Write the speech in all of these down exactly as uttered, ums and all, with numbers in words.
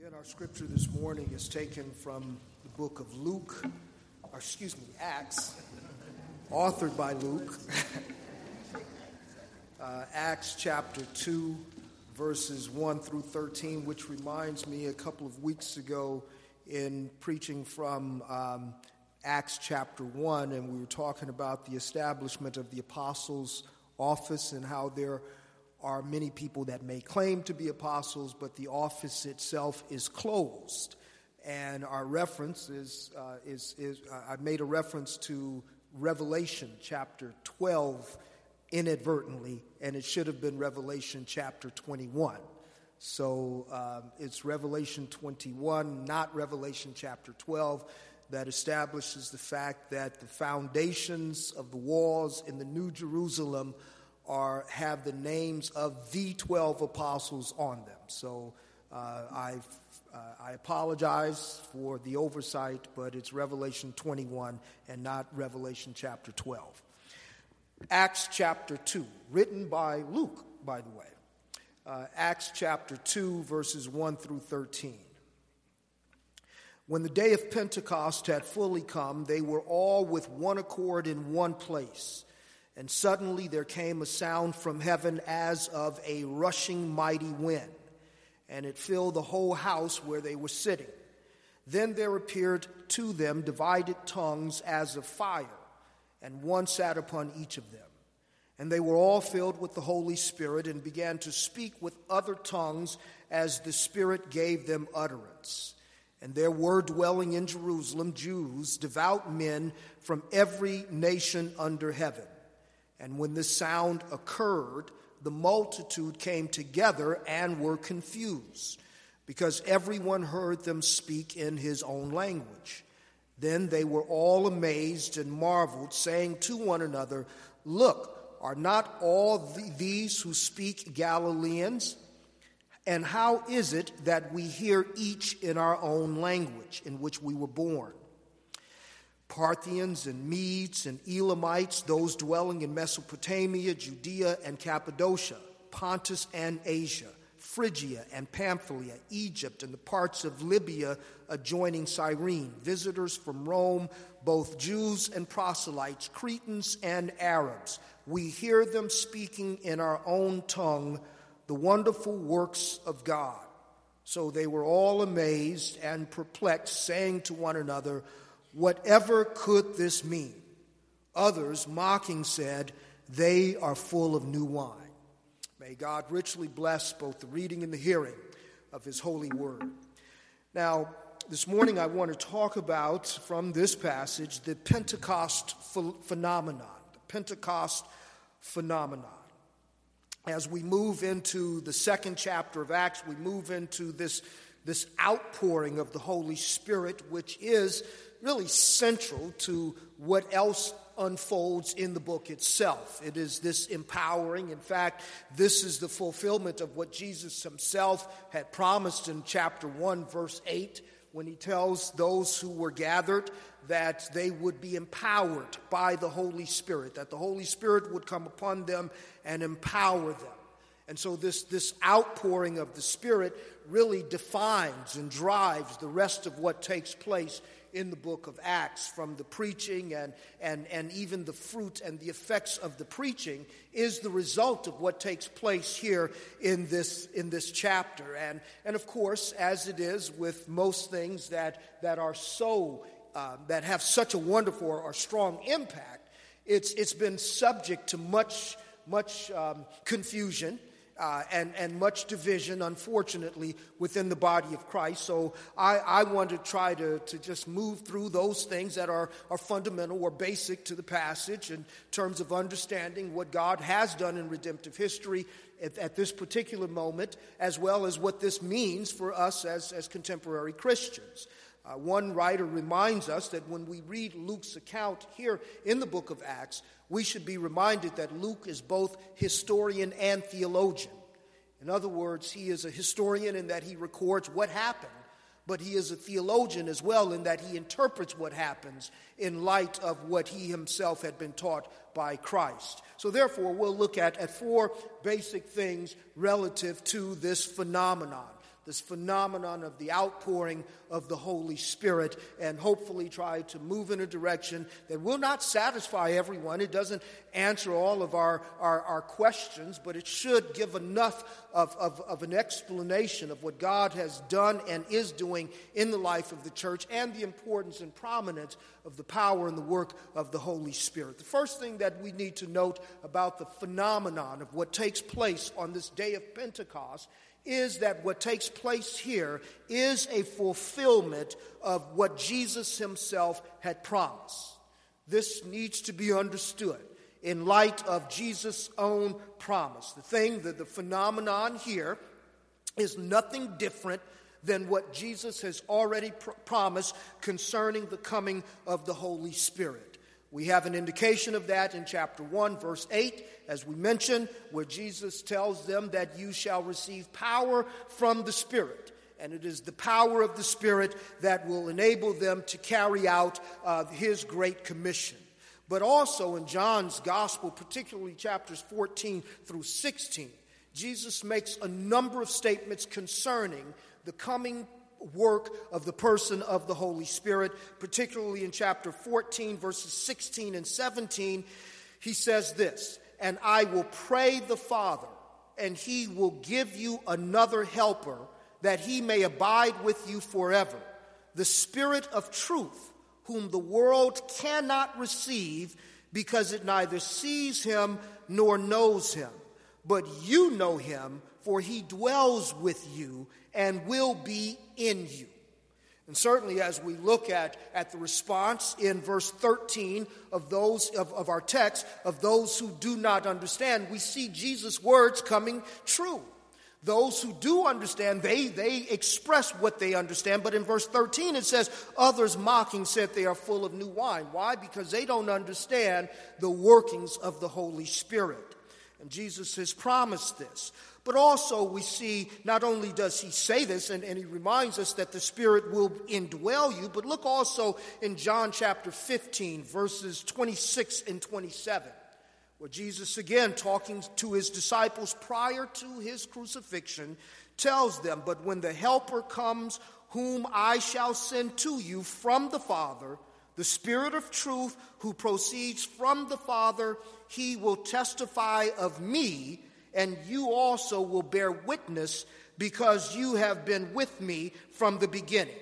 Again, our scripture this morning is taken from the book of Luke, or excuse me, Acts, authored by Luke. uh, Acts chapter two, verses one through thirteen, which reminds me a couple of weeks ago in preaching from um, Acts chapter one, and we were talking about the establishment of the apostles' office and how there are many people that may claim to be apostles, but the office itself is closed. And our reference is, uh, is, is uh, I made a reference to Revelation chapter twelve inadvertently, and it should have been Revelation chapter twenty-one. So um, it's Revelation twenty-one, not Revelation chapter twelve, that establishes the fact that the foundations of the walls in the New Jerusalem are have the names of the twelve apostles on them. So uh, I uh, I apologize for the oversight, but it's Revelation twenty-one and not Revelation chapter twelve. Acts chapter two, written by Luke, by the way. Uh, Acts chapter two, verses one through thirteen. When the day of Pentecost had fully come, they were all with one accord in one place. And suddenly there came a sound from heaven as of a rushing mighty wind, and it filled the whole house where they were sitting. Then there appeared to them divided tongues as of fire, and one sat upon each of them. And they were all filled with the Holy Spirit and began to speak with other tongues as the Spirit gave them utterance. And there were dwelling in Jerusalem Jews, devout men from every nation under heaven. And when this sound occurred, the multitude came together and were confused, because everyone heard them speak in his own language. Then they were all amazed and marveled, saying to one another, "Look, are not all th- these who speak Galileans? And how is it that we hear each in our own language in which we were born? Parthians and Medes and Elamites, those dwelling in Mesopotamia, Judea and Cappadocia, Pontus and Asia, Phrygia and Pamphylia, Egypt and the parts of Libya adjoining Cyrene, visitors from Rome, both Jews and proselytes, Cretans and Arabs. We hear them speaking in our own tongue the wonderful works of God." So they were all amazed and perplexed, saying to one another, "Whatever could this mean?" Others, mocking, said, "They are full of new wine." May God richly bless both the reading and the hearing of his holy word. Now, this morning I want to talk about, from this passage, the Pentecost ph- phenomenon. The Pentecost phenomenon. As we move into the second chapter of Acts, we move into this, this outpouring of the Holy Spirit, which is really central to what else unfolds in the book itself. It is this empowering. In fact, this is the fulfillment of what Jesus himself had promised in chapter one, verse eight, when he tells those who were gathered that they would be empowered by the Holy Spirit, that the Holy Spirit would come upon them and empower them. And so this, this outpouring of the Spirit really defines and drives the rest of what takes place in the book of Acts. From the preaching and, and, and even the fruit and the effects of the preaching is the result of what takes place here in this, in this chapter. And, and of course, as it is with most things that, that are so, uh, that have such a wonderful or, or strong impact, it's, it's been subject to much, much um, confusion. Uh, and, and much division, unfortunately, within the body of Christ. So I, I want to try to, to just move through those things that are, are fundamental or basic to the passage in terms of understanding what God has done in redemptive history at, at this particular moment, as well as what this means for us as, as contemporary Christians. Uh, one writer reminds us that when we read Luke's account here in the book of Acts, we should be reminded that Luke is both historian and theologian. In other words, he is a historian in that he records what happened, but he is a theologian as well in that he interprets what happens in light of what he himself had been taught by Christ. So therefore, we'll look at, at four basic things relative to this phenomenon. this phenomenon of the outpouring of the Holy Spirit, and hopefully try to move in a direction that will not satisfy everyone. It doesn't answer all of our, our, our questions, but it should give enough of, of, of an explanation of what God has done and is doing in the life of the church, and the importance and prominence of the power and the work of the Holy Spirit. The first thing that we need to note about the phenomenon of what takes place on this day of Pentecost is that what takes place here is a fulfillment of what Jesus himself had promised. This needs to be understood in light of Jesus' own promise. The thing, that the phenomenon here is nothing different than what Jesus has already pr- promised concerning the coming of the Holy Spirit. We have an indication of that in chapter one, verse eight, as we mentioned, where Jesus tells them that you shall receive power from the Spirit. And it is the power of the Spirit that will enable them to carry out uh, his great commission. But also in John's gospel, particularly chapters fourteen through sixteen, Jesus makes a number of statements concerning the coming work of the person of the Holy Spirit, particularly in chapter fourteen, verses sixteen and seventeen. He says this, "And I will pray the Father, and he will give you another helper, that he may abide with you forever, the Spirit of truth, whom the world cannot receive, because it neither sees him nor knows him. But you know him, for he dwells with you and will be in you." And certainly as we look at, at the response in verse thirteen of those of, of our text, of those who do not understand, we see Jesus' words coming true. Those who do understand, they, they express what they understand. But in verse thirteen it says, "Others mocking said they are full of new wine." Why? Because they don't understand the workings of the Holy Spirit. And Jesus has promised this. But also we see, not only does he say this, and, and he reminds us that the Spirit will indwell you, but look also in John chapter fifteen, verses twenty-six and twenty-seven, where Jesus, again talking to his disciples prior to his crucifixion, tells them, "But when the Helper comes, whom I shall send to you from the Father, the Spirit of truth who proceeds from the Father, he will testify of me, and you also will bear witness, because you have been with me from the beginning."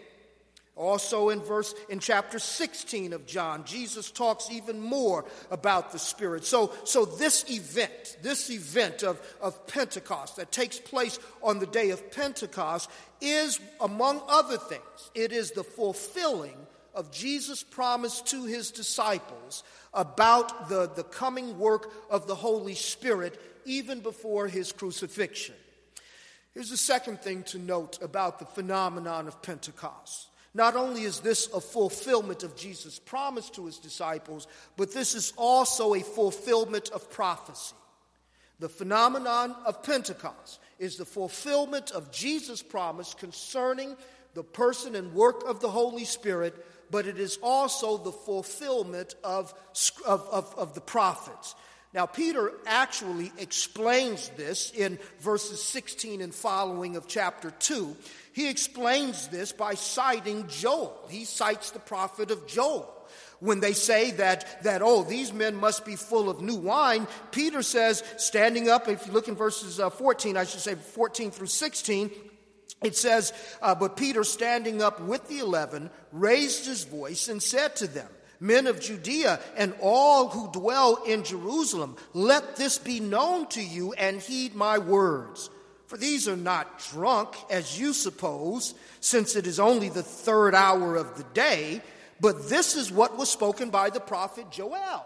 Also in verse in chapter sixteen of John, Jesus talks even more about the Spirit. So, so this event, this event of, of Pentecost that takes place on the day of Pentecost is, among other things, it is the fulfilling of Jesus' promise to his disciples about the, the coming work of the Holy Spirit even before his crucifixion. Here's the second thing to note about the phenomenon of Pentecost. Not only is this a fulfillment of Jesus' promise to his disciples, but this is also a fulfillment of prophecy. The phenomenon of Pentecost is the fulfillment of Jesus' promise concerning the person and work of the Holy Spirit, but it is also the fulfillment of, of, of, of the prophets. Now, Peter actually explains this in verses sixteen and following of chapter two. He explains this by citing Joel. He cites the prophet of Joel. When they say that, that, oh, these men must be full of new wine, Peter says, standing up, if you look in verses uh, fourteen, I should say fourteen through sixteen, it says, uh, "But Peter, standing up with the eleven, raised his voice and said to them, 'Men of Judea and all who dwell in Jerusalem, let this be known to you, and heed my words. For these are not drunk, as you suppose, since it is only the third hour of the day, but this is what was spoken by the prophet Joel.'"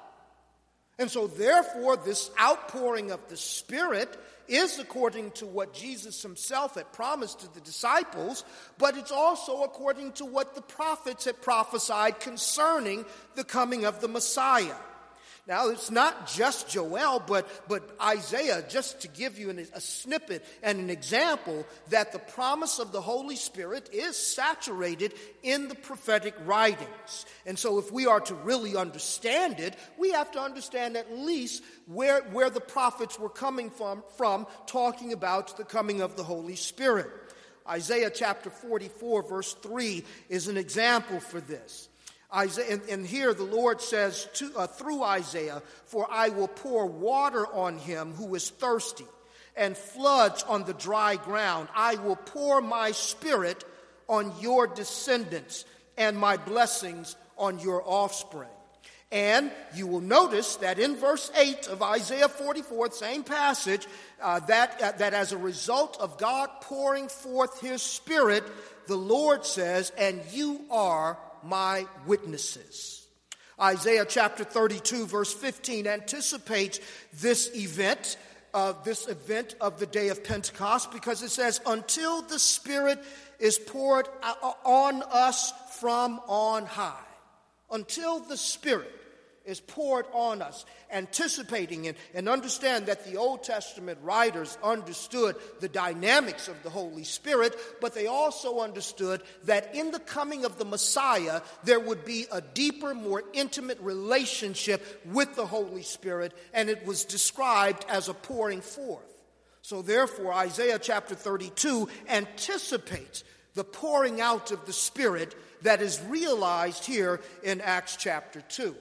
And so therefore, this outpouring of the Spirit is according to what Jesus himself had promised to the disciples, but it's also according to what the prophets had prophesied concerning the coming of the Messiah. Now, it's not just Joel, but, but Isaiah, just to give you an, a snippet and an example that the promise of the Holy Spirit is saturated in the prophetic writings. And so if we are to really understand it, we have to understand at least where, where the prophets were coming from, from talking about the coming of the Holy Spirit. Isaiah chapter forty-four, verse three is an example for this. Isaiah, and, and here the Lord says to, uh, through Isaiah, "For I will pour water on him who is thirsty, and floods on the dry ground. I will pour my spirit on your descendants, and my blessings on your offspring." And you will notice that in verse eight of Isaiah forty-four, the same passage, uh, that, uh, that as a result of God pouring forth his spirit, the Lord says, "And you are my witnesses." Isaiah chapter thirty-two, verse fifteen anticipates this event, uh, this event of the day of Pentecost, because it says, "Until the Spirit is poured on us from on high." Until the Spirit is poured on us, anticipating and, and understand that the Old Testament writers understood the dynamics of the Holy Spirit, but they also understood that in the coming of the Messiah, there would be a deeper, more intimate relationship with the Holy Spirit, and it was described as a pouring forth. So therefore, Isaiah chapter thirty-two anticipates the pouring out of the Spirit that is realized here in Acts chapter two.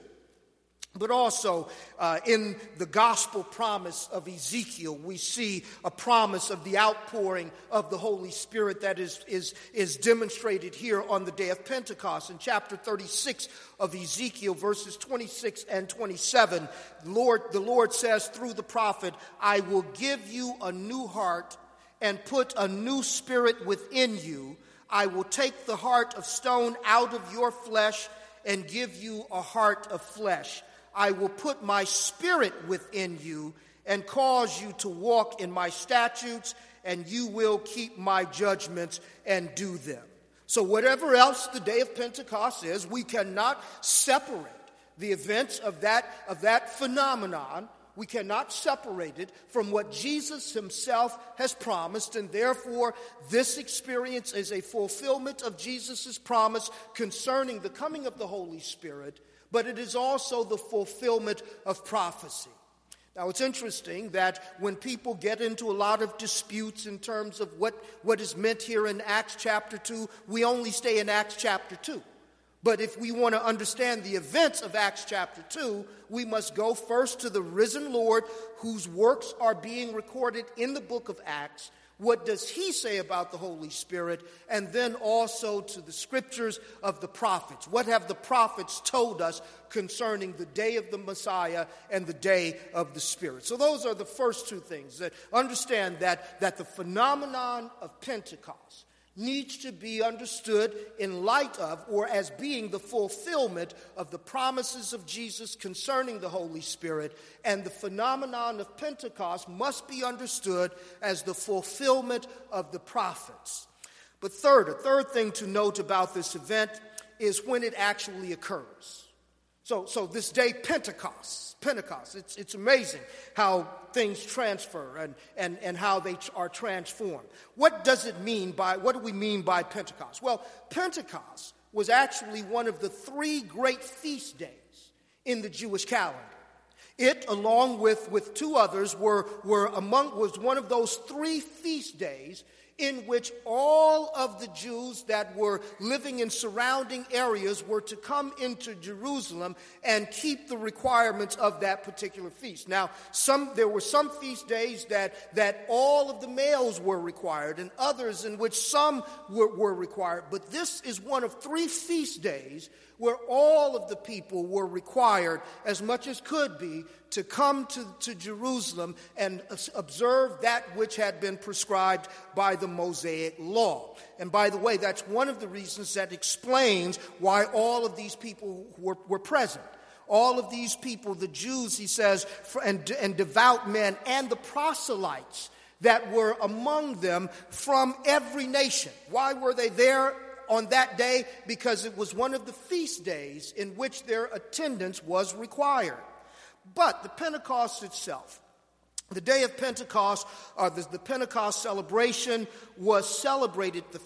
But also uh, in the gospel promise of Ezekiel, we see a promise of the outpouring of the Holy Spirit that is, is, is demonstrated here on the day of Pentecost. In chapter thirty-six of Ezekiel, verses twenty-six and twenty-seven, the Lord, the Lord says through the prophet, "I will give you a new heart and put a new spirit within you. I will take the heart of stone out of your flesh and give you a heart of flesh. I will put my spirit within you and cause you to walk in my statutes, and you will keep my judgments and do them." So whatever else the day of Pentecost is, we cannot separate the events of that, of that phenomenon. We cannot separate it from what Jesus himself has promised, and therefore this experience is a fulfillment of Jesus' promise concerning the coming of the Holy Spirit, but it is also the fulfillment of prophecy. Now, it's interesting that when people get into a lot of disputes in terms of what, what is meant here in Acts chapter two, we only stay in Acts chapter two. But if we want to understand the events of Acts chapter two, we must go first to the risen Lord, whose works are being recorded in the book of Acts. What does he say about the Holy Spirit? And then also to the scriptures of the prophets. What have the prophets told us concerning the day of the Messiah and the day of the Spirit? So those are the first two things. That understand that, that the phenomenon of Pentecost needs to be understood in light of, or as being, the fulfillment of the promises of Jesus concerning the Holy Spirit, and the phenomenon of Pentecost must be understood as the fulfillment of the prophets. But third, a third thing to note about this event is when it actually occurs. So, so this day, Pentecost, Pentecost, it's, it's amazing how things transfer and, and, and how they are transformed. What does it mean by, what do we mean by Pentecost? Well, Pentecost was actually one of the three great feast days in the Jewish calendar. It, along with, with two others, were, were among, was one of those three feast days in which all of the Jews that were living in surrounding areas were to come into Jerusalem and keep the requirements of that particular feast. Now, some there were some feast days that, that all of the males were required, and others in which some were, were required. But this is one of three feast days where all of the people were required, as much as could be, to come to, to Jerusalem and observe that which had been prescribed by the Mosaic law. And by the way, that's one of the reasons that explains why all of these people were, were present. All of these people, the Jews, he says, and, and devout men, and the proselytes that were among them from every nation. Why were they there on that day? Because it was one of the feast days in which their attendance was required. But the Pentecost itself, the day of Pentecost, or the, the Pentecost celebration, was celebrated the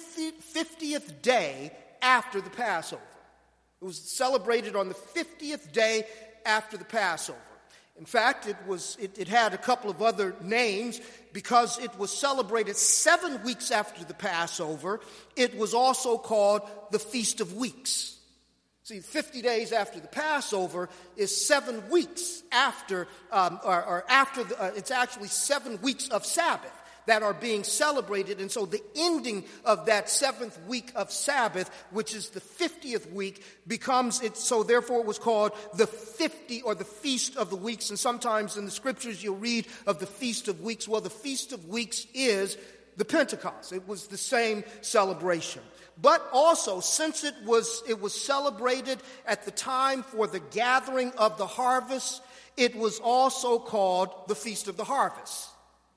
fiftieth day after the Passover. It was celebrated on the fiftieth day after the Passover. In fact, it was it, it had a couple of other names because it was celebrated seven weeks after the Passover. It was also called the Feast of Weeks. See, fifty days after the Passover is seven weeks after, um, or, or after the, uh, it's actually seven weeks of Sabbath that are being celebrated. And so the ending of that seventh week of Sabbath, which is the fiftieth week, becomes it. So therefore it was called the fifty or the Feast of the Weeks. And sometimes in the scriptures you'll read of the Feast of Weeks. Well, the Feast of Weeks is the Pentecost. It was the same celebration. But also, since it was it was celebrated at the time for the gathering of the harvest, it was also called the Feast of the Harvest.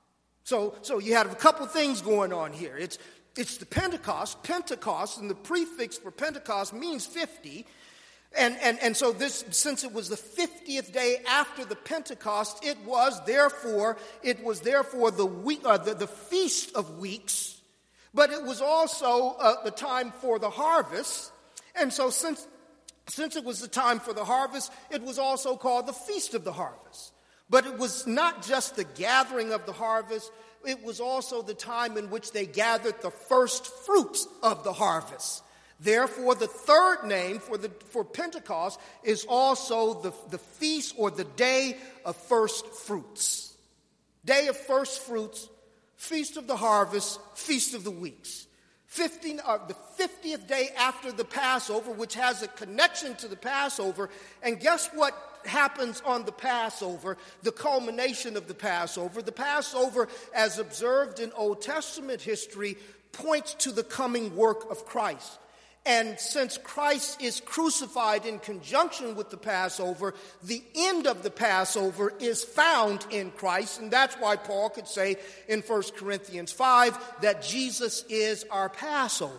So, so you have a couple things going on here. It's, it's the Pentecost. Pentecost, and the prefix for Pentecost means fifty. And, and, and so this, since it was the fiftieth day after the Pentecost, it was therefore, it was therefore the week, uh, the, the Feast of Weeks, but it was also uh, the time for the harvest. And so since, since it was the time for the harvest, it was also called the Feast of the Harvest. But it was not just the gathering of the harvest, it was also the time in which they gathered the first fruits of the harvest. Therefore, the third name for the for Pentecost is also the, the feast or the day of first fruits. Day of first fruits, Feast of the Harvest, Feast of the Weeks. Fifteen, uh, the fiftieth day after the Passover, which has a connection to the Passover. And guess what happens on the Passover, the culmination of the Passover? The Passover, as observed in Old Testament history, points to the coming work of Christ. And since Christ is crucified in conjunction with the Passover, the end of the Passover is found in Christ. And that's why Paul could say in First Corinthians five that Jesus is our Passover.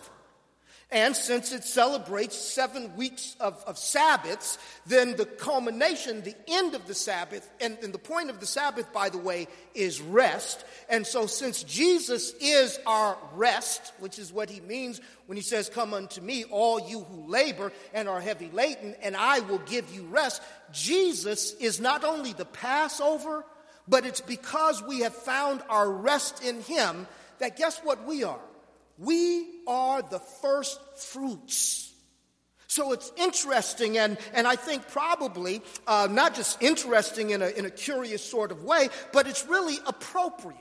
And since it celebrates seven weeks of, of Sabbaths, then the culmination, the end of the Sabbath, and, and the point of the Sabbath, by the way, is rest. And so since Jesus is our rest, which is what he means when he says, "Come unto me, all you who labor and are heavy laden, and I will give you rest," Jesus is not only the Passover, but it's because we have found our rest in him that guess what we are? We are the first fruits. So it's interesting, and, and I think probably uh, not just interesting in a, in a curious sort of way, but it's really appropriate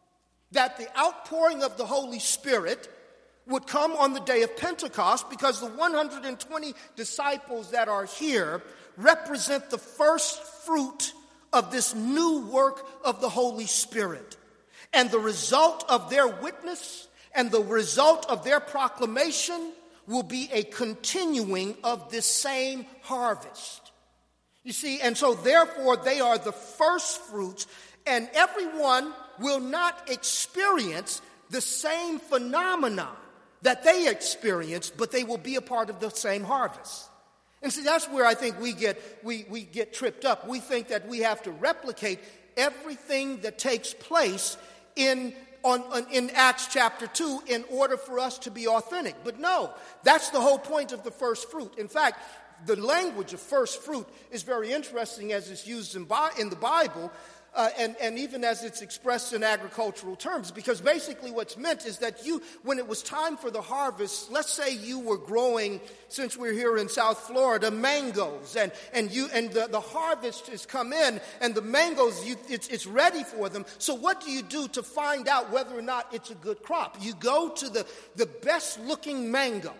that the outpouring of the Holy Spirit would come on the day of Pentecost, because the one hundred twenty disciples that are here represent the first fruit of this new work of the Holy Spirit. And the result of their witness and the result of their proclamation will be a continuing of this same harvest. You see, and so therefore they are the first fruits, and everyone will not experience the same phenomenon that they experienced, but they will be a part of the same harvest. And see, that's where I think we get we, we get tripped up. We think that we have to replicate everything that takes place in On, on, in Acts chapter two in order for us to be authentic. But no, that's the whole point of the first fruit. In fact, the language of first fruit is very interesting as it's used in, in the Bible, uh, and, and even as it's expressed in agricultural terms, because basically what's meant is that you, when it was time for the harvest, let's say you were growing, since we're here in South Florida, mangoes, and, and, you, and the, the harvest has come in, and the mangoes, you, it's, it's ready for them. So what do you do to find out whether or not it's a good crop? You go to the, the best looking mango,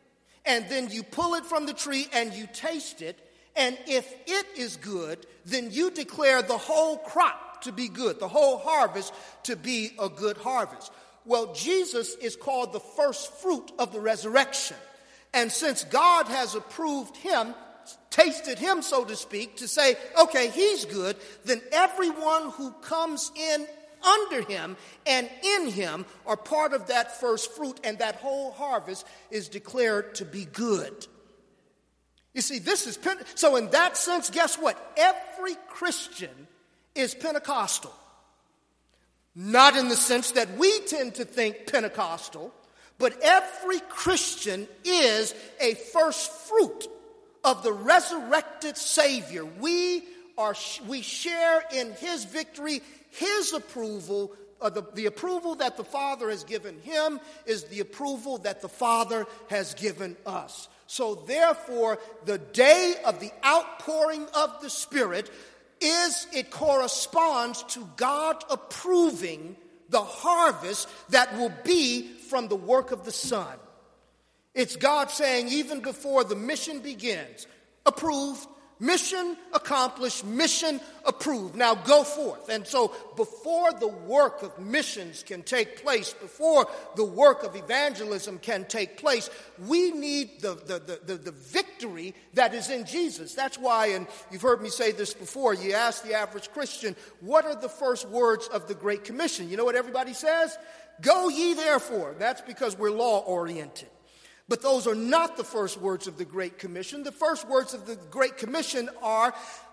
and then you pull it from the tree and you taste it. And if it is good, then you declare the whole crop to be good, the whole harvest to be a good harvest. Well, Jesus is called the first fruit of the resurrection. And since God has approved him, tasted him, so to speak, to say, okay, he's good, then everyone who comes in under him and in him are part of that first fruit, and that whole harvest is declared to be good. You see, this is, Pente- so in that sense, guess what? Every Christian is Pentecostal. Not in the sense that we tend to think Pentecostal, but every Christian is a first fruit of the resurrected Savior. We are we share in his victory, his approval. Uh, the, the approval that the Father has given him is the approval that the Father has given us. So therefore, the day of the outpouring of the Spirit is, it corresponds to God approving the harvest that will be from the work of the Son. It's God saying, even before the mission begins, approved, mission accomplished, mission approved. Now go forth. And so before the work of missions can take place, before the work of evangelism can take place, we need the, the, the, the, the victory that is in Jesus. That's why, and you've heard me say this before, you ask the average Christian, what are the first words of the Great Commission? You know what everybody says? Go ye therefore. That's because we're law-oriented. But those are not the first words of the Great Commission. The first words of the Great Commission are,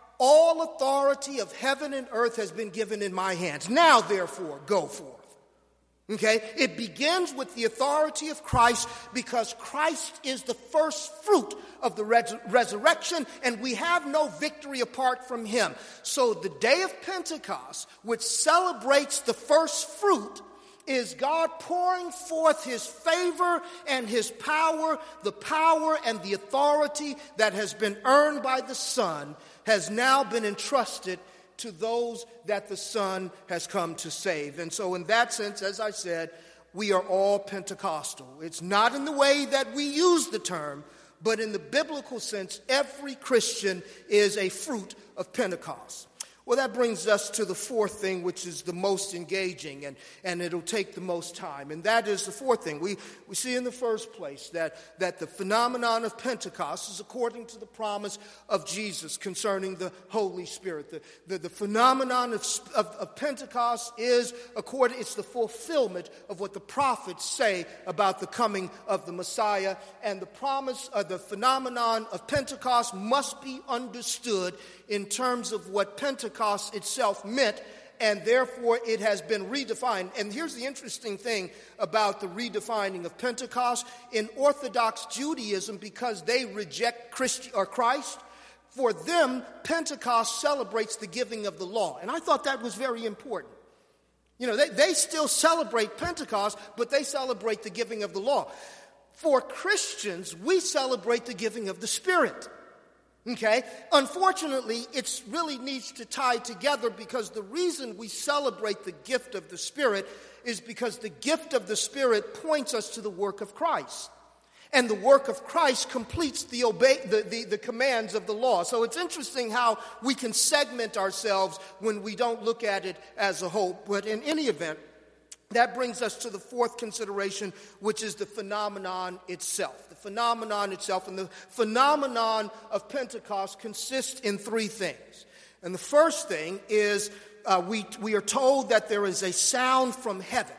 all authority of heaven and earth has been given in my hands. Now, therefore, go forth. Okay? It begins with the authority of Christ because Christ is the first fruit of the res- resurrection, and we have no victory apart from him. So the day of Pentecost, which celebrates the first fruit, is God pouring forth his favor and his power. The power and the authority that has been earned by the Son has now been entrusted to those that the Son has come to save. And so in that sense, as I said, we are all Pentecostal. It's not in the way that we use the term, but in the biblical sense, every Christian is a fruit of Pentecost. Well, that brings us to the fourth thing, which is the most engaging, and, and it'll take the most time. And that is the fourth thing. We, we see in the first place that, that the phenomenon of Pentecost is according to the promise of Jesus concerning the Holy Spirit. The, the, the phenomenon of, of, of Pentecost is, according, it's the fulfillment of what the prophets say about the coming of the Messiah. And the promise, uh, the phenomenon of Pentecost must be understood in terms of what Pentecost itself meant, and therefore it has been redefined. And here's the interesting thing about the redefining of Pentecost. In Orthodox Judaism, because they reject Christ or Christ, for them, Pentecost celebrates the giving of the law. And I thought that was very important. You know, they, they still celebrate Pentecost, but they celebrate the giving of the law. For Christians, we celebrate the giving of the Spirit. Okay? Unfortunately, it really needs to tie together because the reason we celebrate the gift of the Spirit is because the gift of the Spirit points us to the work of Christ. And the work of Christ completes the, obey, the, the, the commands of the law. So it's interesting how we can segment ourselves when we don't look at it as a whole. But in any event, that brings us to the fourth consideration, which is the phenomenon itself. The phenomenon itself, and the phenomenon of Pentecost consists in three things. And the first thing is uh, we, we are told that there is a sound from heaven.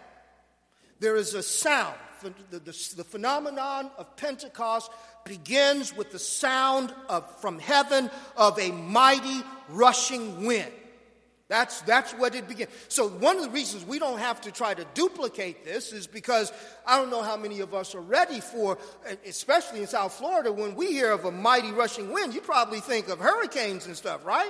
There is a sound. The, the, the phenomenon of Pentecost begins with the sound of, from heaven of a mighty rushing wind. That's, that's what it begins. So one of the reasons we don't have to try to duplicate this is because I don't know how many of us are ready for, especially in South Florida, when we hear of a mighty rushing wind, you probably think of hurricanes and stuff, right?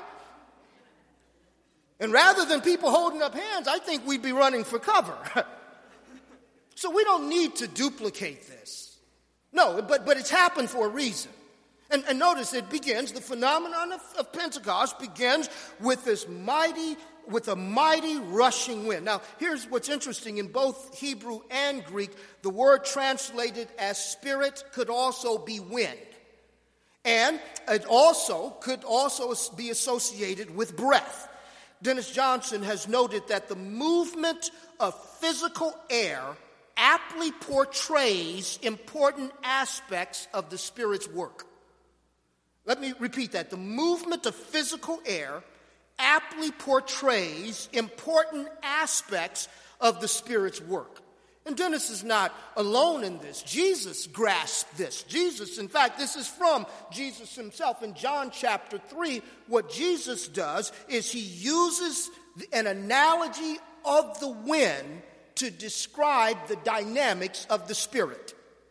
And rather than people holding up hands, I think we'd be running for cover. So we don't need to duplicate this. No, but, but it's happened for a reason. And, and notice it begins, the phenomenon of, of Pentecost begins with this mighty, with a mighty rushing wind. Now, here's what's interesting. In both Hebrew and Greek, the word translated as spirit could also be wind. And it also could also be associated with breath. Dennis Johnson has noted that the movement of physical air aptly portrays important aspects of the Spirit's work. Let me repeat that. The movement of physical air aptly portrays important aspects of the Spirit's work. And Dennis is not alone in this. Jesus grasped this. Jesus, in fact, this is from Jesus himself. In John chapter three, what Jesus does is he uses an analogy of the wind to describe the dynamics of the Spirit.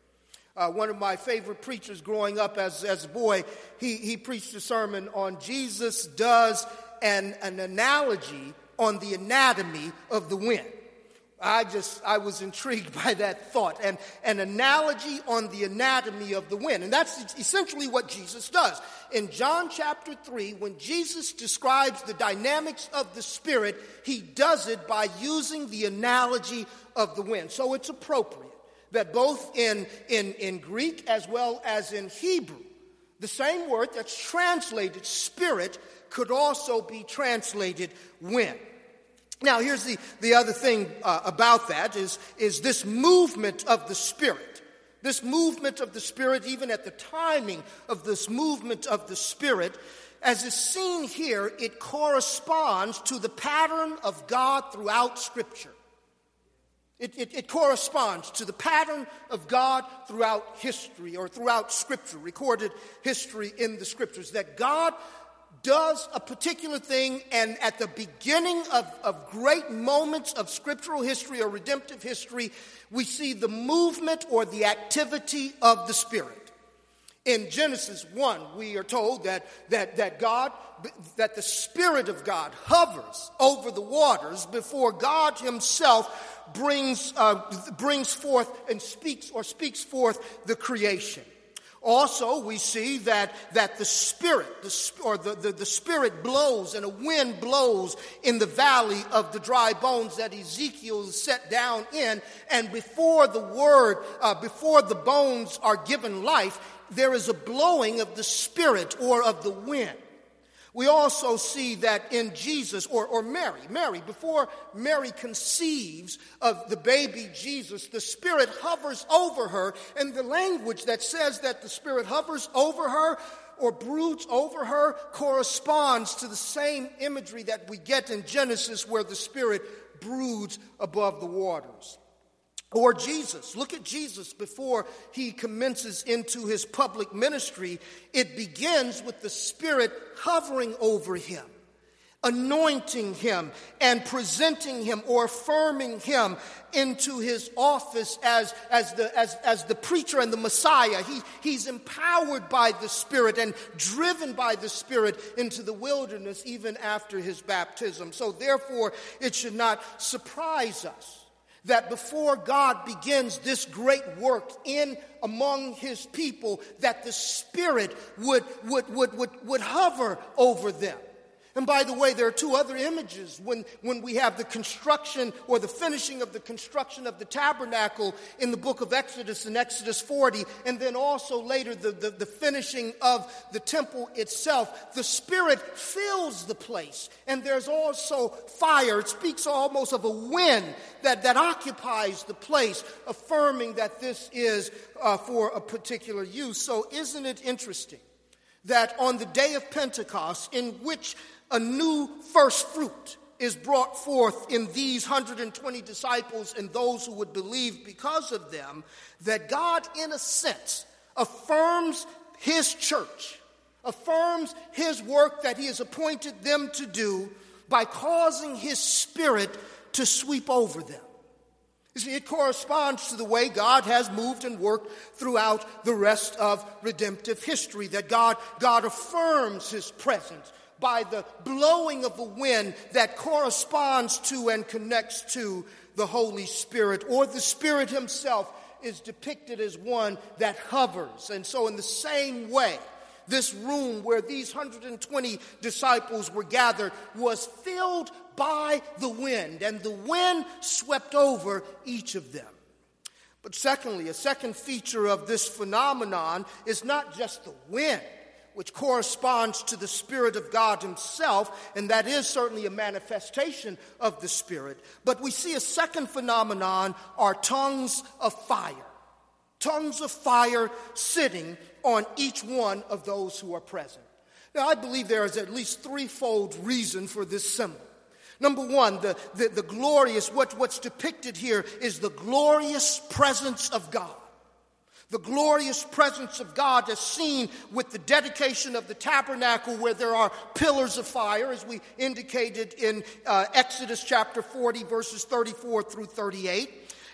Uh, one of my favorite preachers growing up as, as a boy, he, he preached a sermon on Jesus does an, an analogy on the anatomy of the wind. I just, I was intrigued by that thought. And an analogy on the anatomy of the wind. And that's essentially what Jesus does. In John chapter three, when Jesus describes the dynamics of the Spirit, he does it by using the analogy of the wind. So it's appropriate that both in, in, in Greek as well as in Hebrew, the same word that's translated spirit could also be translated wind. Now, here's the, the other thing uh, about that is, is this movement of the Spirit. This movement of the Spirit, even at the timing of this movement of the Spirit, as is seen here, it corresponds to the pattern of God throughout Scripture. It, it, it corresponds to the pattern of God throughout history or throughout Scripture, recorded history in the Scriptures, that God does a particular thing, and at the beginning of, of great moments of scriptural history or redemptive history, we see the movement or the activity of the Spirit. In Genesis one, we are told that, that, that God, that the Spirit of God hovers over the waters before God himself brings, uh, brings forth and speaks or speaks forth the creation. Also, we see that, that the Spirit, the, or the, the, the Spirit blows and a wind blows in the valley of the dry bones that Ezekiel is set down in. And before the word, uh, before the bones are given life, there is a blowing of the Spirit or of the wind. We also see that in Jesus, or, or Mary, Mary, before Mary conceives of the baby Jesus, the Spirit hovers over her, and the language that says that the Spirit hovers over her or broods over her corresponds to the same imagery that we get in Genesis, where the Spirit broods above the waters. Or Jesus, look at Jesus before he commences into his public ministry. It begins with the Spirit hovering over him, anointing him, and presenting him or affirming him into his office as, as, the, as, as the preacher and the Messiah. He, he's empowered by the Spirit and driven by the Spirit into the wilderness even after his baptism. So therefore, it should not surprise us that before God begins this great work in among his people, that the Spirit would, would, would, would, would hover over them. And by the way, there are two other images when, when we have the construction or the finishing of the construction of the tabernacle in the book of Exodus, in Exodus forty, and then also later the, the, the finishing of the temple itself. The Spirit fills the place, and there's also fire. It speaks almost of a wind that, that occupies the place, affirming that this is uh, for a particular use. So isn't it interesting that on the day of Pentecost, in which a new first fruit is brought forth in these one hundred twenty disciples and those who would believe because of them, that God, in a sense, affirms his church, affirms his work that he has appointed them to do by causing his Spirit to sweep over them. You see, it corresponds to the way God has moved and worked throughout the rest of redemptive history, that God, God affirms his presence by the blowing of the wind that corresponds to and connects to the Holy Spirit, or the Spirit himself is depicted as one that hovers. And so in the same way, this room where these one hundred twenty disciples were gathered was filled by the wind, and the wind swept over each of them. But secondly, a second feature of this phenomenon is not just the wind, which corresponds to the Spirit of God himself, and that is certainly a manifestation of the Spirit. But we see a second phenomenon, are tongues of fire. Tongues of fire sitting on each one of those who are present. Now, I believe there is at least threefold reason for this symbol. Number one, the, the, the glorious, what, what's depicted here is the glorious presence of God. The glorious presence of God is seen with the dedication of the tabernacle, where there are pillars of fire, as we indicated in uh, Exodus chapter forty, verses thirty-four through thirty-eight.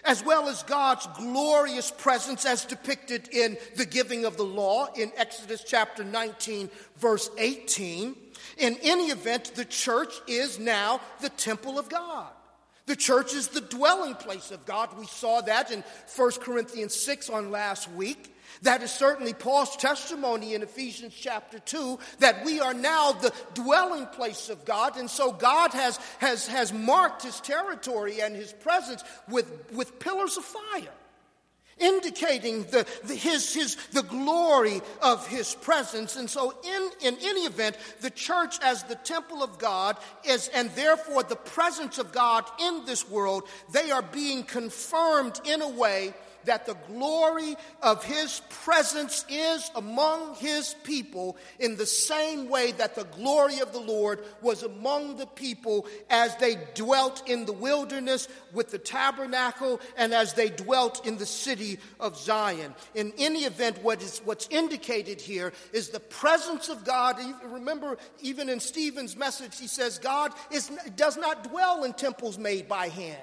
as well as God's glorious presence as depicted in the giving of the law in Exodus chapter nineteen, verse eighteen. In any event, the church is now the temple of God. The church is the dwelling place of God. We saw that in First Corinthians six on last week. That is certainly Paul's testimony in Ephesians chapter two, that we are now the dwelling place of God. And so God has, has, has marked his territory and his presence with, with pillars of fire, indicating the, the, his, his, the glory of his presence. And so in, in any event, the church as the temple of God is, and therefore the presence of God in this world, they are being confirmed in a way that the glory of his presence is among his people in the same way that the glory of the Lord was among the people as they dwelt in the wilderness with the tabernacle and as they dwelt in the city of Zion. In any event, what is what's indicated here is the presence of God. Remember, even in Stephen's message, he says God is, does not dwell in temples made by hands.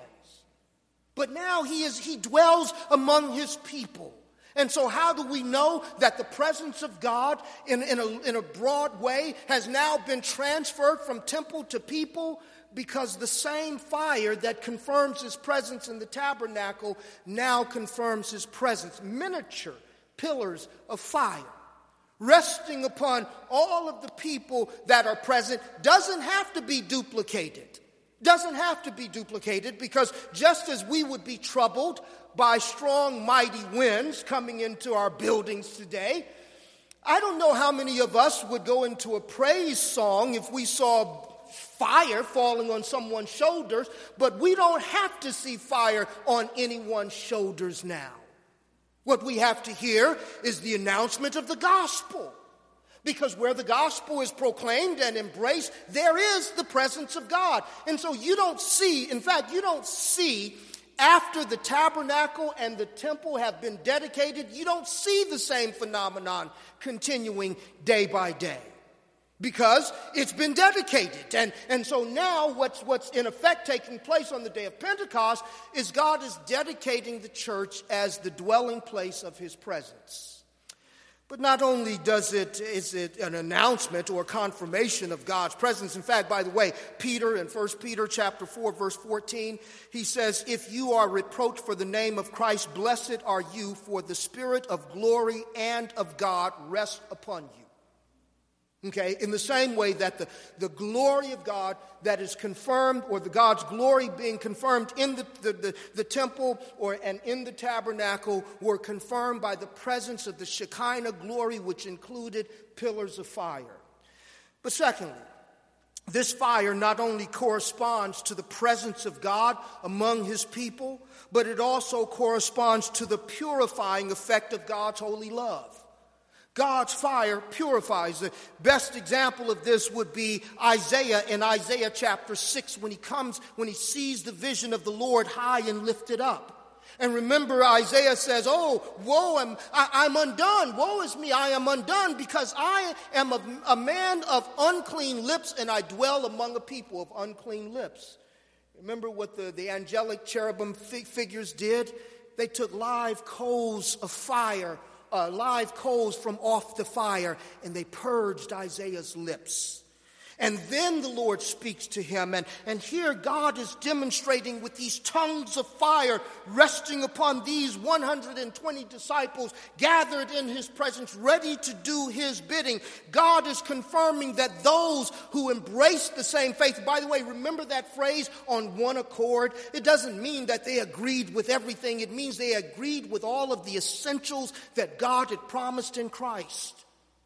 But now he is he dwells among his people. And so how do we know that the presence of God in, in, a, in a broad way has now been transferred from temple to people? Because the same fire that confirms his presence in the tabernacle now confirms his presence. Miniature pillars of fire resting upon all of the people that are present doesn't have to be duplicated. Doesn't have to be duplicated, because just as we would be troubled by strong, mighty winds coming into our buildings today, I don't know how many of us would go into a praise song if we saw fire falling on someone's shoulders, but we don't have to see fire on anyone's shoulders now. What we have to hear is the announcement of the gospel. Because where the gospel is proclaimed and embraced, there is the presence of God. And so you don't see, in fact, you don't see after the tabernacle and the temple have been dedicated, you don't see the same phenomenon continuing day by day. Because it's been dedicated. And, and so now what's, what's in effect taking place on the day of Pentecost is God is dedicating the church as the dwelling place of his presence. But not only does it, is it an announcement or confirmation of God's presence. In fact, by the way, Peter in First Peter chapter four, verse fourteen, he says, if you are reproached for the name of Christ, blessed are you, for the Spirit of glory and of God rests upon you. Okay, in the same way that the, the glory of God that is confirmed, or the God's glory being confirmed in the, the, the, the temple or and in the tabernacle, were confirmed by the presence of the Shekinah glory, which included pillars of fire. But secondly, this fire not only corresponds to the presence of God among his people, but it also corresponds to the purifying effect of God's holy love. God's fire purifies. The best example of this would be Isaiah in Isaiah chapter six, when he comes, when he sees the vision of the Lord high and lifted up. And remember, Isaiah says, oh, woe, am, I, I'm undone. Woe is me, I am undone, because I am a, a man of unclean lips, and I dwell among a people of unclean lips. Remember what the, the angelic cherubim fig- figures did? They took live coals of fire, Uh, live coals from off the fire, and they purged Isaiah's lips. And then the Lord speaks to him, and, and here God is demonstrating with these tongues of fire resting upon these one hundred twenty disciples gathered in his presence, ready to do his bidding. God is confirming that those who embrace the same faith, by the way, remember that phrase, on one accord? It doesn't mean that they agreed with everything. It means they agreed with all of the essentials that God had promised in Christ.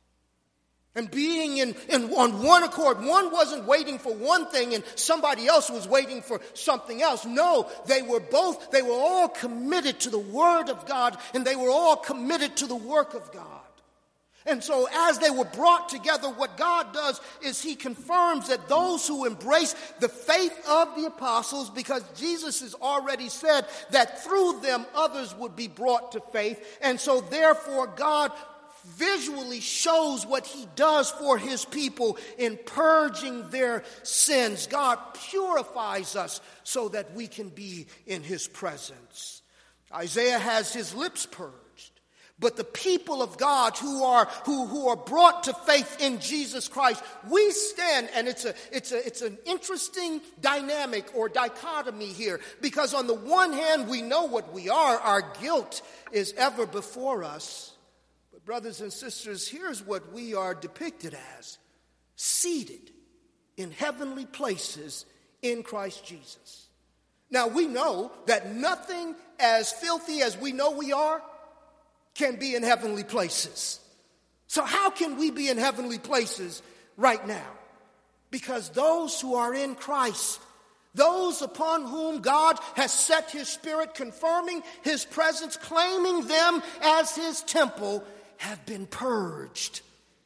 And being in, in on one accord, one wasn't waiting for one thing and somebody else was waiting for something else. No, they were both, they were all committed to the Word of God, and they were all committed to the work of God. And so as they were brought together, what God does is he confirms that those who embrace the faith of the apostles, because Jesus has already said that through them others would be brought to faith, and so therefore God visually shows what he does for his people in purging their sins. God purifies us so that we can be in his presence. Isaiah has his lips purged. But the people of God who are who, who are brought to faith in Jesus Christ, we stand, and it's a it's a it's an interesting dynamic or dichotomy here, because on the one hand we know what we are, our guilt is ever before us. But brothers and sisters, here's what we are depicted as: seated in heavenly places in Christ Jesus. Now we know that nothing as filthy as we know we are can be in heavenly places. So how can we be in heavenly places right now? Because those who are in Christ, those upon whom God has set his Spirit, confirming his presence, claiming them as his temple, have been purged.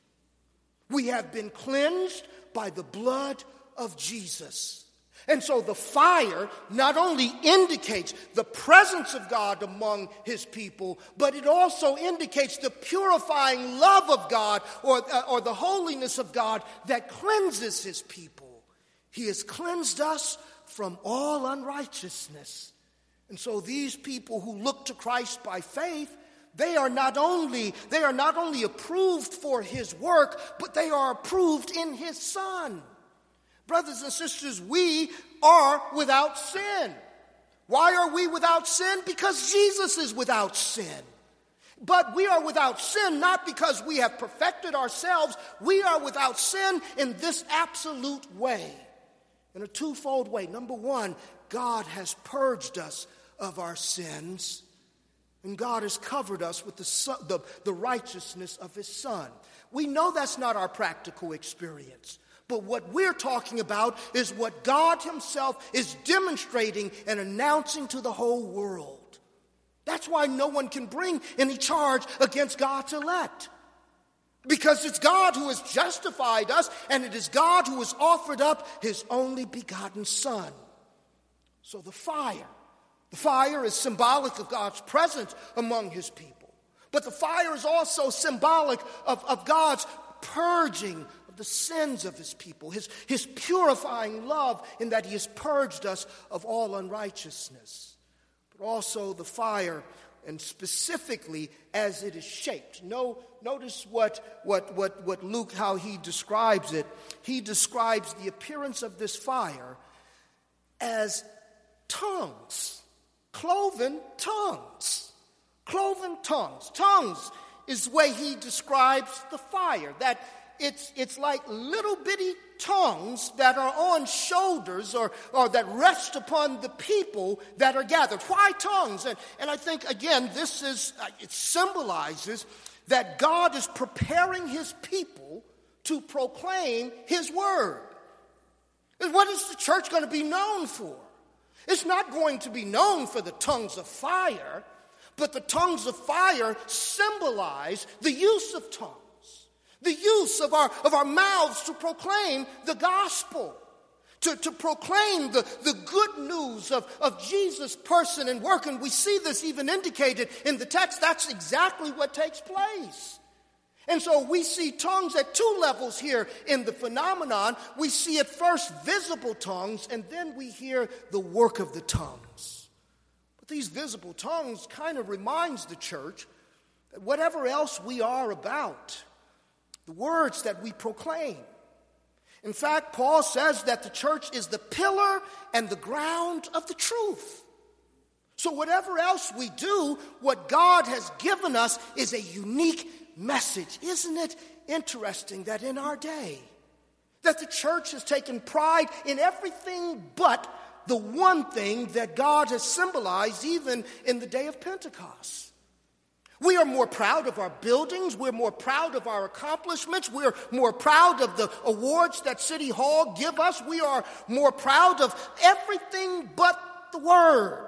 We have been cleansed by the blood of Jesus. And so the fire not only indicates the presence of God among his people, but it also indicates the purifying love of God, or, uh, or the holiness of God that cleanses his people. He has cleansed us from all unrighteousness. And so these people who look to Christ by faith, they are not only, they are not only approved for his work, but they are approved in his Son. Brothers and sisters, we are without sin. Why are we without sin? Because Jesus is without sin. But we are without sin not because we have perfected ourselves. We are without sin in this absolute way, in a twofold way. Number one, God has purged us of our sins, and God has covered us with the, son, the, the righteousness of his Son. We know that's not our practical experience. But what we're talking about is what God himself is demonstrating and announcing to the whole world. That's why no one can bring any charge against God's elect. Because it's God who has justified us, and it is God who has offered up his only begotten Son. So the fire, the fire is symbolic of God's presence among his people. But the fire is also symbolic of, of God's purging the sins of his people, his, his purifying love in that he has purged us of all unrighteousness. But also the fire, and specifically as it is shaped. No, notice what, what, what, what Luke, how he describes it. He describes the appearance of this fire as tongues, cloven tongues, cloven tongues. Tongues is the way he describes the fire, that It's, it's like little bitty tongues that are on shoulders or, or that rest upon the people that are gathered. Why tongues? And, and I think, again, this is, it symbolizes that God is preparing his people to proclaim his word. And what is the church going to be known for? It's not going to be known for the tongues of fire, but the tongues of fire symbolize the use of tongues. The use of our, of our mouths to proclaim the gospel, to, to proclaim the, the good news of, of Jesus' person and work. And we see this even indicated in the text. That's exactly what takes place. And so we see tongues at two levels here in the phenomenon. We see at first visible tongues, and then we hear the work of the tongues. But these visible tongues kind of reminds the church that whatever else we are about, the words that we proclaim. In fact, Paul says that the church is the pillar and the ground of the truth. So whatever else we do, what God has given us is a unique message. Isn't it interesting that in our day, that the church has taken pride in everything but the one thing that God has symbolized even in the day of Pentecost? We are more proud of our buildings. We're more proud of our accomplishments. We're more proud of the awards that City Hall give us. We are more proud of everything but the Word.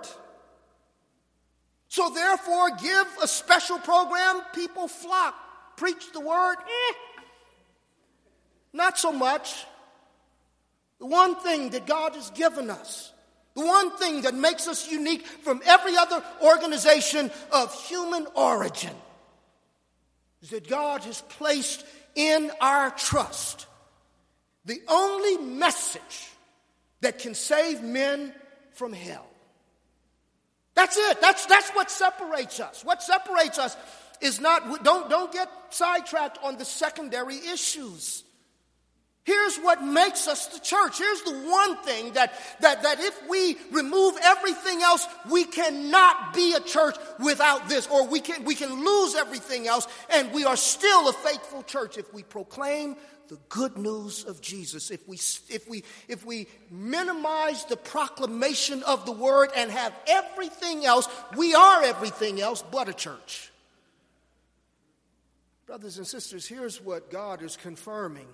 So therefore, give a special program, people flock. Preach the Word, eh, not so much. The one thing that God has given us, the one thing that makes us unique from every other organization of human origin, is that God has placed in our trust the only message that can save men from hell. That's it. That's, that's what separates us. What separates us is not, don't, don't get sidetracked on the secondary issues. Here's what makes us the church. Here's the one thing that, that, that if we remove everything else, we cannot be a church without this. Or we can, we can lose everything else, and we are still a faithful church if we proclaim the good news of Jesus. If we, if we, if we minimize the proclamation of the word and have everything else, we are everything else but a church. Brothers and sisters, here's what God is confirming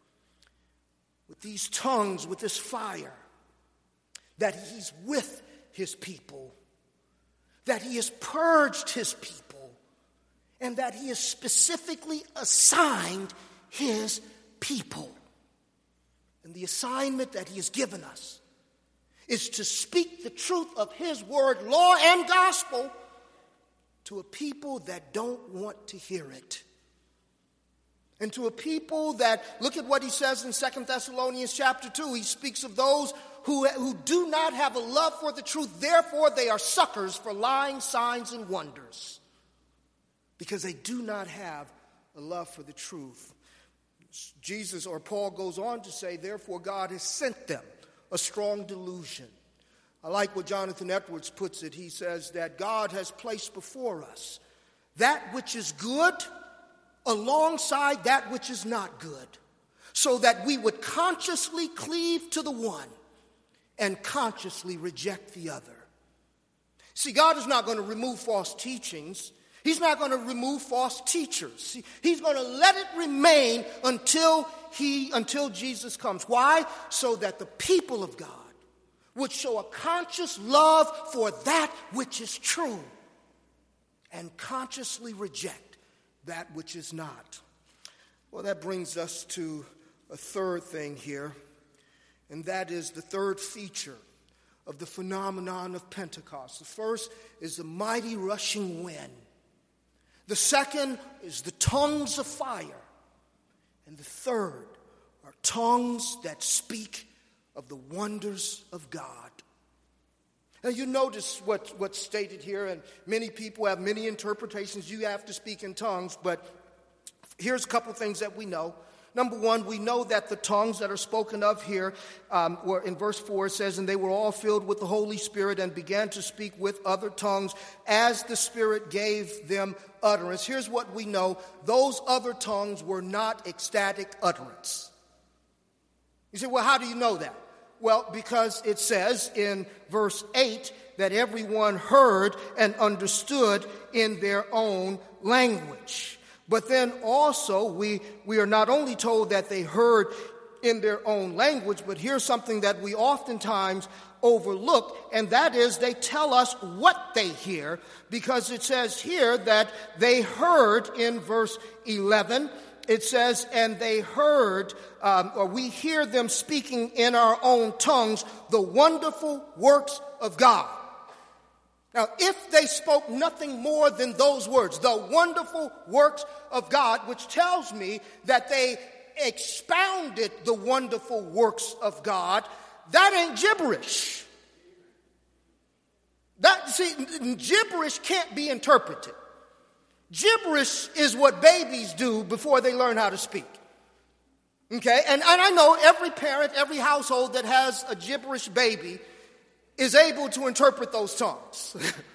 with these tongues, with this fire, that he's with his people, that he has purged his people, and that he has specifically assigned his people. And the assignment that he has given us is to speak the truth of his word, law, and gospel to a people that don't want to hear it. And to a people that, look at what he says in Second Thessalonians chapter two. He speaks of those who, who do not have a love for the truth. Therefore, they are suckers for lying signs and wonders, because they do not have a love for the truth. Jesus, or Paul goes on to say, therefore God has sent them a strong delusion. I like what Jonathan Edwards puts it. He says that God has placed before us that which is good alongside that which is not good, so that we would consciously cleave to the one and consciously reject the other. See, God is not going to remove false teachings. He's not going to remove false teachers. He's going to let it remain until he, until Jesus comes. Why? So that the people of God would show a conscious love for that which is true and consciously reject that which is not. Well, that brings us to a third thing here, and that is the third feature of the phenomenon of Pentecost. The first is the mighty rushing wind. The second is the tongues of fire. And the third are tongues that speak of the wonders of God. Now, you notice what, what's stated here, and many people have many interpretations. You have to speak in tongues, but here's a couple things that we know. Number one, we know that the tongues that are spoken of here, um, were in verse four, it says, and they were all filled with the Holy Spirit and began to speak with other tongues as the Spirit gave them utterance. Here's what we know. Those other tongues were not ecstatic utterance. You say, well, how do you know that? Well, because it says in verse eight that everyone heard and understood in their own language. But then also we, we are not only told that they heard in their own language, but here's something that we oftentimes overlook, and that is they tell us what they hear, because it says here that they heard in verse eleven. It says, and they heard, um, or we hear them speaking in our own tongues, the wonderful works of God. Now, if they spoke nothing more than those words, the wonderful works of God, which tells me that they expounded the wonderful works of God, that ain't gibberish. That, see, gibberish can't be interpreted. Gibberish is what babies do before they learn how to speak. Okay? And, and I know every parent, every household that has a gibberish baby is able to interpret those tongues.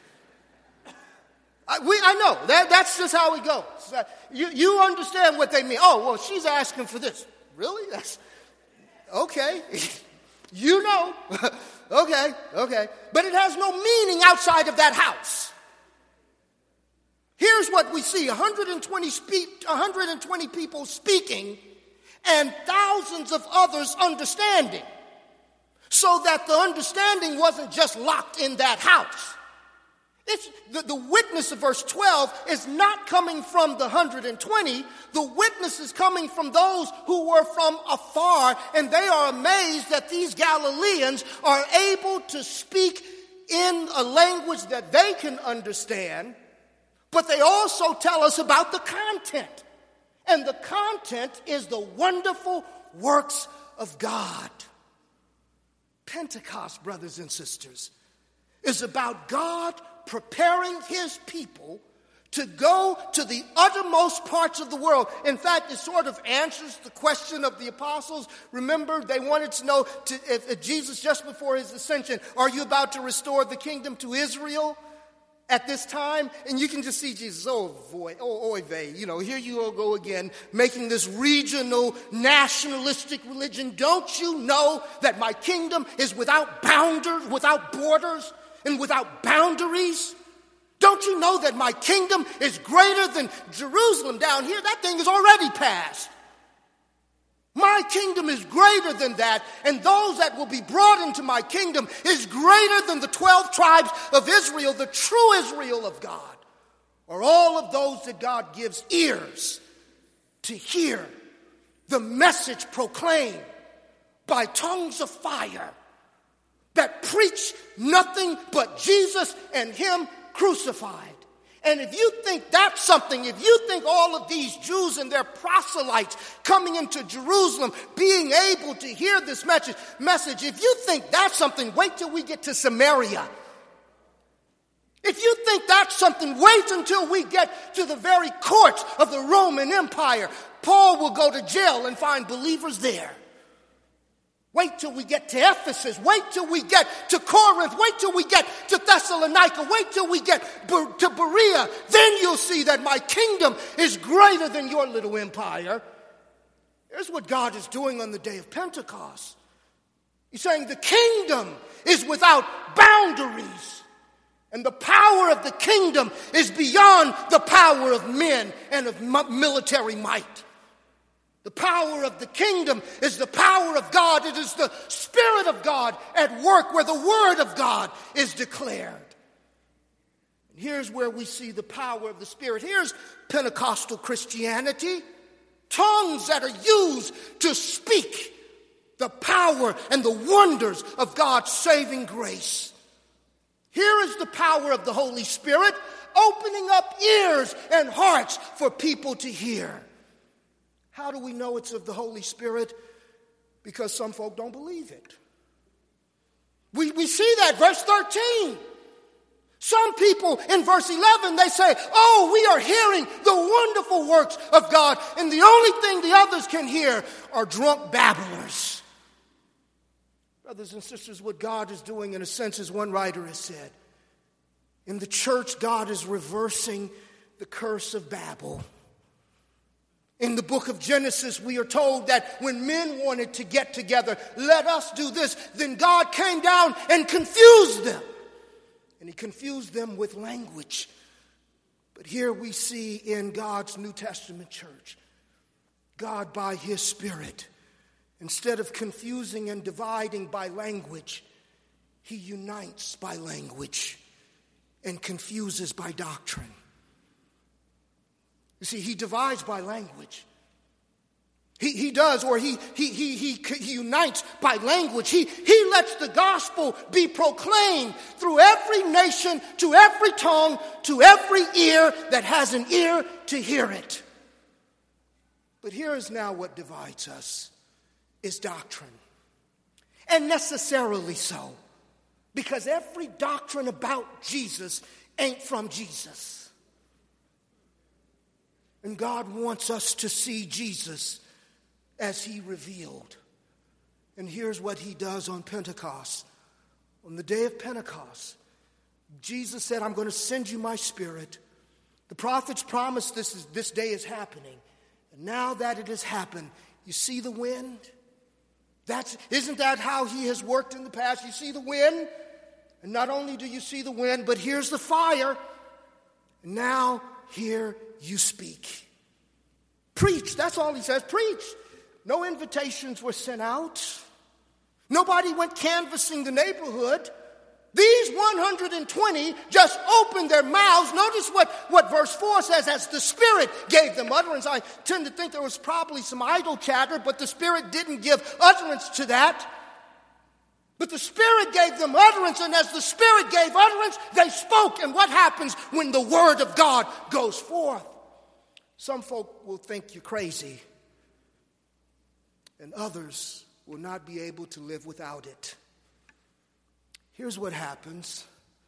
I, we, I know. That, that's just how it goes. You, you understand what they mean. Oh, well, she's asking for this. Really? That's okay. You know. okay, okay. But it has no meaning outside of that house. Here's what we see, one hundred twenty, speak, one hundred twenty people speaking and thousands of others understanding, so that the understanding wasn't just locked in that house. It's, the, the witness of verse twelve is not coming from the one hundred twenty. The witness is coming from those who were from afar, and they are amazed that these Galileans are able to speak in a language that they can understand. But they also tell us about the content. And the content is the wonderful works of God. Pentecost, brothers and sisters, is about God preparing his people to go to the uttermost parts of the world. In fact, it sort of answers the question of the apostles. Remember, they wanted to know to, if, if Jesus, just before his ascension, are you about to restore the kingdom to Israel at this time? And you can just see Jesus, oh, boy, oh, oy vey, you know, here you all go again, making this regional, nationalistic religion. Don't you know that my kingdom is without boundaries, without borders, and without boundaries? Don't you know that my kingdom is greater than Jerusalem down here? That thing is already passed. My kingdom is greater than that, and those that will be brought into my kingdom is greater than the twelve tribes of Israel, the true Israel of God, or all of those that God gives ears to hear the message proclaimed by tongues of fire that preach nothing but Jesus and him crucified. And if you think that's something, if you think all of these Jews and their proselytes coming into Jerusalem being able to hear this message, message, if you think that's something, wait till we get to Samaria. If you think that's something, wait until we get to the very courts of the Roman Empire. Paul will go to jail and find believers there. Wait till we get to Ephesus. Wait till we get to Corinth. Wait till we get to Thessalonica. Wait till we get to Berea. Then you'll see that my kingdom is greater than your little empire. Here's what God is doing on the day of Pentecost. He's saying the kingdom is without boundaries. And the power of the kingdom is beyond the power of men and of military might. The power of the kingdom is the power of God. It is the Spirit of God at work where the Word of God is declared. And here's where we see the power of the Spirit. Here's Pentecostal Christianity. Tongues that are used to speak the power and the wonders of God's saving grace. Here is the power of the Holy Spirit opening up ears and hearts for people to hear. How do we know it's of the Holy Spirit? Because some folk don't believe it. We, we see that, verse thirteen. Some people in verse eleven, they say, oh, we are hearing the wonderful works of God, and the only thing the others can hear are drunk babblers. Brothers and sisters, what God is doing, in a sense, as one writer has said, in the church, God is reversing the curse of Babel. In the book of Genesis, we are told that when men wanted to get together, let us do this, then God came down and confused them. And he confused them with language. But here we see in God's New Testament church, God by his Spirit, instead of confusing and dividing by language, he unites by language and confuses by doctrine. You see, he divides by language. He, he does, or he, he, he, he, he unites by language. He, he lets the gospel be proclaimed through every nation, to every tongue, to every ear that has an ear to hear it. But here is now what divides us, is doctrine. And necessarily so, because every doctrine about Jesus ain't from Jesus. And God wants us to see Jesus as he revealed. And here's what he does on Pentecost. On the day of Pentecost, Jesus said, I'm going to send you my Spirit. The prophets promised this, is, this day is happening. And now that it has happened, you see the wind? That's, isn't that how he has worked in the past? You see the wind? And not only do you see the wind, but here's the fire. And now here you speak. Preach. That's all he says. Preach. No invitations were sent out. Nobody went canvassing the neighborhood. These one hundred twenty just opened their mouths. Notice what, what verse four says, as the Spirit gave them utterance. I tend to think there was probably some idle chatter, but the Spirit didn't give utterance to that. But the Spirit gave them utterance, and as the Spirit gave utterance, they spoke. And what happens when the Word of God goes forth? Some folk will think you're crazy, and others will not be able to live without it. Here's what happens.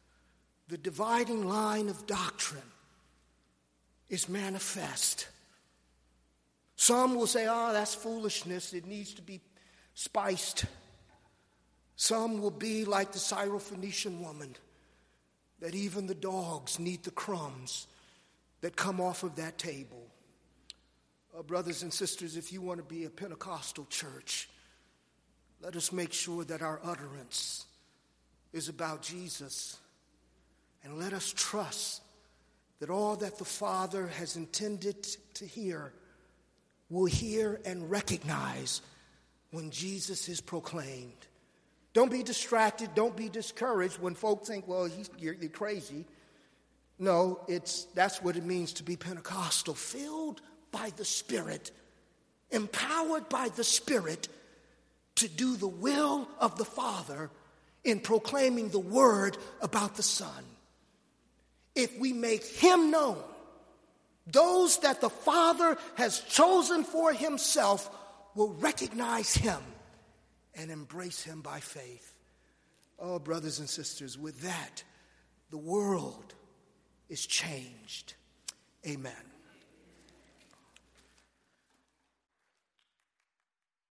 the dividing line of doctrine is manifest. Some will say, oh, that's foolishness. It needs to be spiced. Some will be like the Syrophoenician woman, that even the dogs need the crumbs that come off of that table. Uh, brothers and sisters, if you want to be a Pentecostal church, let us make sure that our utterance is about Jesus. And let us trust that all that the Father has intended to hear will hear and recognize when Jesus is proclaimed. Don't be distracted. Don't be discouraged when folk think, well, he's, you're, you're crazy. No, it's that's what it means to be Pentecostal, filled by the Spirit, empowered by the Spirit to do the will of the Father in proclaiming the word about the Son. If we make him known, those that the Father has chosen for himself will recognize him and embrace him by faith. Oh, brothers and sisters, with that, the world is changed. Amen.